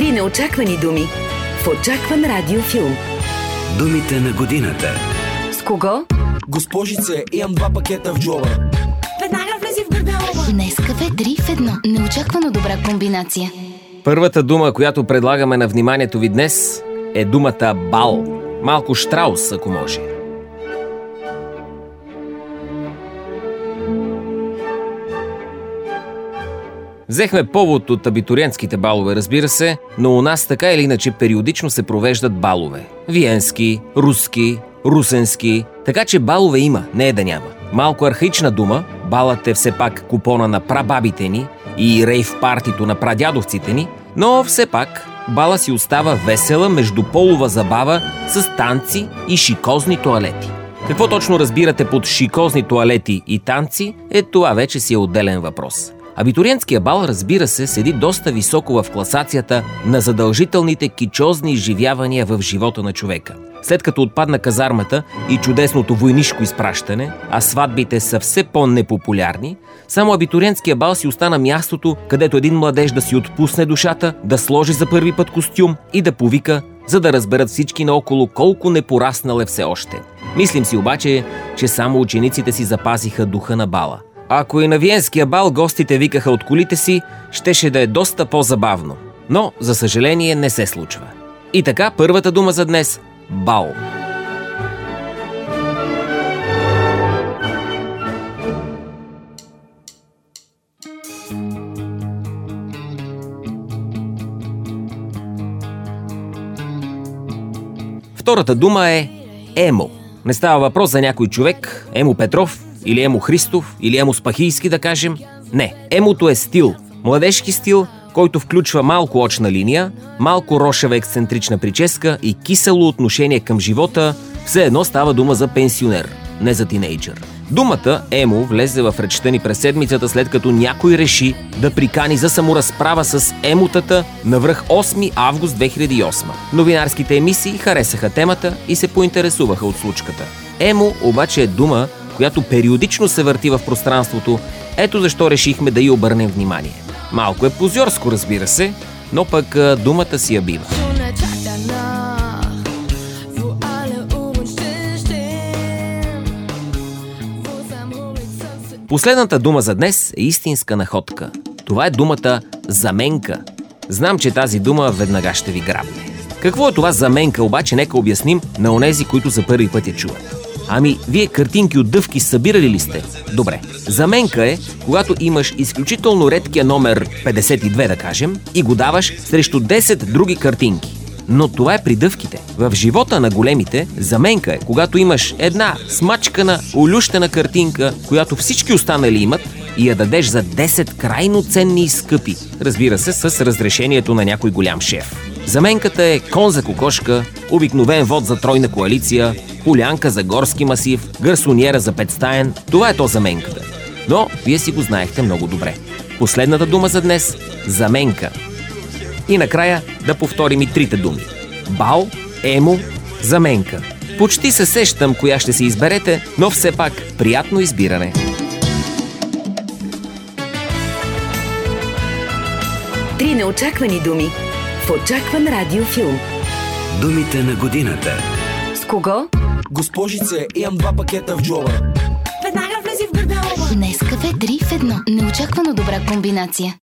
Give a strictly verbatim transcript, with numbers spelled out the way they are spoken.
Три неочаквани думи в очакван радиофилм. Думите на годината. С кого? Госпожице, имам два пакета в джоба. Веднага влези в гардероба. Днес кафе три в едно. Неочаквано добра комбинация. Първата дума, която предлагаме на вниманието ви днес, е думата бал. Малко Щраус, ако може. Взехме повод от абитуриентските балове, разбира се, но у нас така или иначе периодично се провеждат балове. Виенски, руски, русенски, така че балове има, не е да няма. Малко архаична дума, балът е все пак купона на прабабите ни и рейв партито на прадядовците ни, но все пак бала си остава весела междуполова забава с танци и шикозни тоалети. Какво точно разбирате под шикозни тоалети и танци, е това вече си е отделен въпрос. Абитуриентския бал, разбира се, седи доста високо в класацията на задължителните кичозни изживявания в живота на човека. След като отпадна казармата и чудесното войнишко изпращане, а сватбите са все по-непопулярни, само абитуриентския бал си остана мястото, където един младеж да си отпусне душата, да сложи за първи път костюм и да повика, за да разберат всички наоколо колко непораснал е все още. Мислим си обаче, че само учениците си запазиха духа на бала. Ако и на виенския бал гостите викаха от колите си, щеше да е доста по-забавно. Но, за съжаление, не се случва. И така, първата дума за днес – бал. Втората дума е емо. Не става въпрос за някой човек, Емо Петров, или Емо Христов, или Емо Спахийски, да кажем. Не, емото е стил. Младежки стил, който включва малко очна линия, малко рошева ексцентрична прическа и кисело отношение към живота. Все едно става дума за пенсионер, не за тинейджър. Думата емо влезе в речта ни през седмицата, след като някой реши да прикани за саморазправа с емотата навръх осми август две хиляди и осма. Новинарските емисии харесаха темата и се поинтересуваха от случката. Емо обаче е дума, която периодично се върти в пространството, ето защо решихме да й обърнем внимание. Малко е позорско, разбира се, но пък думата си я бива. Последната дума за днес е истинска находка. Това е думата заменка. Знам, че тази дума веднага ще ви грабне. Какво е това заменка, обаче нека обясним на онези, които за първи път я чуват. Ами, вие картинки от дъвки събирали ли сте? Добре. Заменка е, когато имаш изключително редкия номер петдесет и две, да кажем, и го даваш срещу десет други картинки. Но това е при дъвките. В живота на големите заменка е, когато имаш една смачкана, улющена картинка, която всички останали имат, и я дадеш за десет крайно ценни и скъпи. Разбира се, с разрешението на някой голям шеф. Заменката е кон за кокошка, обикновен вод за тройна коалиция, полянка за горски масив, гарсониера за петстаен. Това е то заменката. Но вие си го знаехте много добре. Последната дума за днес – заменка. И накрая да повторим и трите думи. Бал, емо, заменка. Почти се сещам коя ще си изберете, но все пак приятно избиране. Три неочаквани думи в очакван радиофилм. Думите на годината. С кого? Госпожице, имам два пакета в джоба. Веднага влези в гардероба. Днес кафе три в едно. Неочаквано добра комбинация.